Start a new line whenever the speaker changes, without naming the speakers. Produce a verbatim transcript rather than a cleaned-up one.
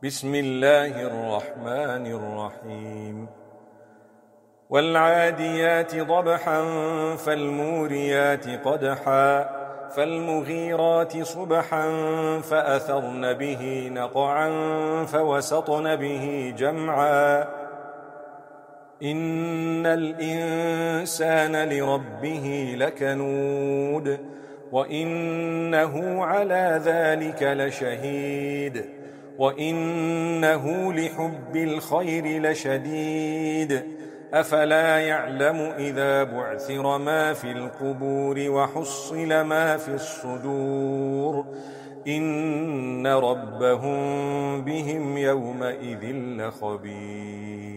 بسم الله الرحمن الرحيم والعاديات ضبحا فالموريات قدحا فالمغيرات صبحا فأثرن به نقعا فوسطن به جمعا إن الإنسان لربه لكنود وإنه على ذلك لشهيد وإنه لحب الخير لشديد أفلا يعلم إذا بعثر ما في القبور وحصل ما في الصدور إن ربهم بهم يومئذ لخبير.